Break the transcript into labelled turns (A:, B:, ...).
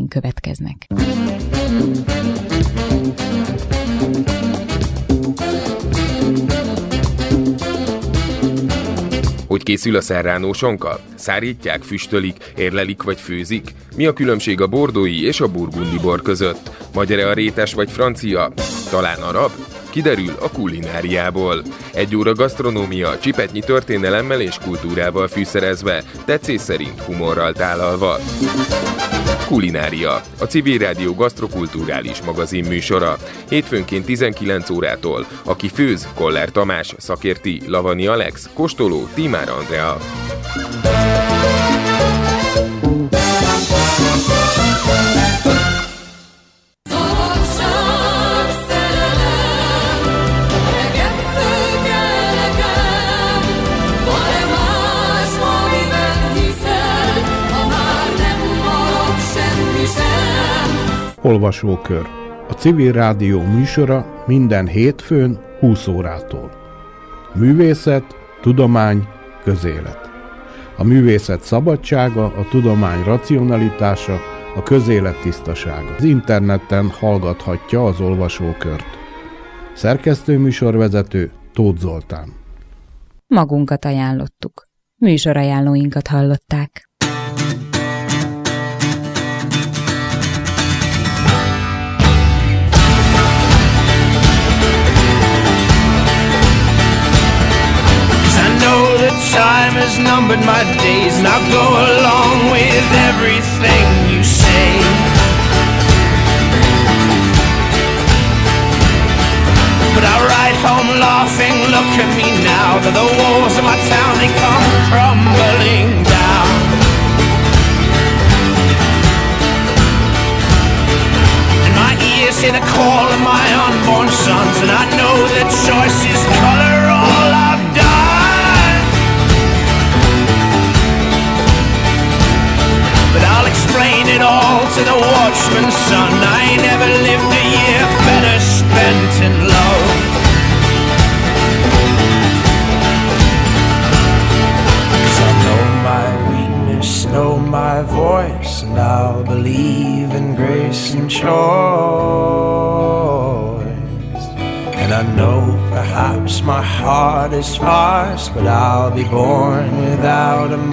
A: híreink következnek.
B: Hogy készül a serrano-sonka? Szárítják, füstölik, érlelik vagy főzik? Mi a különbség a bordói és a burgundi bor között? Magyar-e a rétes vagy francia? Talán arab? Kiderül a kulináriából. 1 óra gasztronómia, csipetnyi történelemmel és kultúrával fűszerezve, tetszés szerint humorral tálalva. Kulinária, a Civil Rádió gasztrokulturális magazin műsora. Hétfőnként 19 órától. Aki főz, Koller Tamás, szakérti, Lavani Alex, kóstoló, Tímár Andrea.
C: Olvasókör. A Civil Rádió műsora minden hétfőn 20 órától. Művészet, tudomány, közélet. A művészet szabadsága, a tudomány racionalitása, a közélet tisztasága. Az interneten hallgathatja az olvasókört. Szerkesztőműsorvezető Tóth Zoltán.
A: Magunkat ajánlottuk. Műsorajánlóinkat hallották.
D: Time has numbered my days, and I'll go along with everything you say. But I'll ride home laughing, look at me now, that the walls of my town, they come crumbling down. And my ears hear the call of my unborn sons, and I know that choice is color all I've done. But I'll explain it all to the watchman's son. I never lived a year better spent in love. 'Cause I know my weakness, know my voice, and I'll believe in grace and choice. And I know perhaps my heart is sparse, but I'll be born without a